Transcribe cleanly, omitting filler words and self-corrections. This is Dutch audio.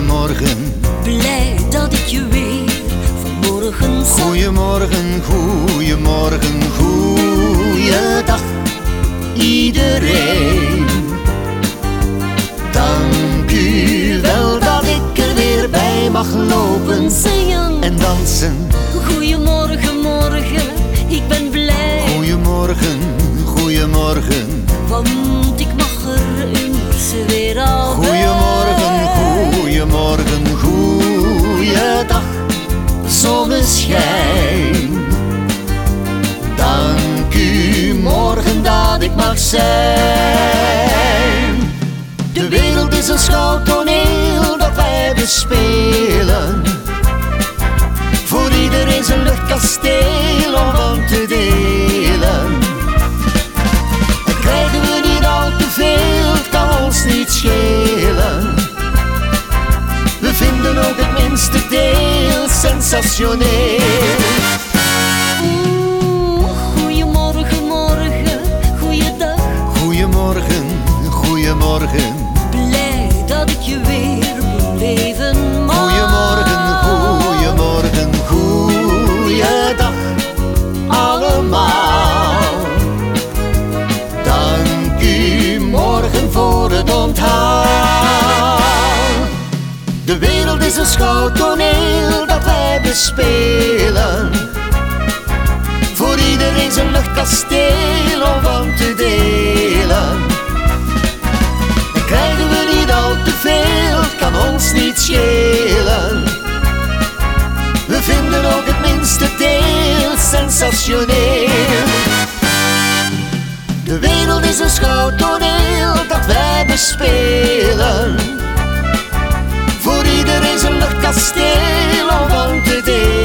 Goeiemorgen, blij dat ik je weer vanmorgen zag. goeiemorgen, goeiemorgen, goeiedag iedereen. Dank u wel dat ik er weer bij mag lopen, Zingen en dansen. goeiemorgen, morgen, ik ben blij. Goeiemorgen, goeiemorgen, Want ik mag er immers weer al goeiemorgen, goeiemorgen, goeiedag zonneschijn. Dank u morgen dat ik mag zijn. De wereld is een schouwtoneel dat wij bespelen, voor iedereen zijn luchtkasteel om van te delen. En krijgen we niet al te veel, het kan ons niet schelen. We vinden ook het minste deel sensationeel. Goeiemorgen, morgen, goeiedag. Goeiemorgen, goeiemorgen, Blij dat ik je weer beleven mag. goeiemorgen, goeiemorgen, goeiedag allemaal. Dank u morgen voor het onthaal. De wereld is een schouwtoneel dat wij bespelen, voor iedereen zijn luchtkasteel om van te delen. En krijgen we niet al te veel, het kan ons niet schelen. We vinden ook het minste deel sensationeel. De wereld is een schouwtoneel dat wij bespelen, voor iedereen zijn luchtkasteel om van te delen.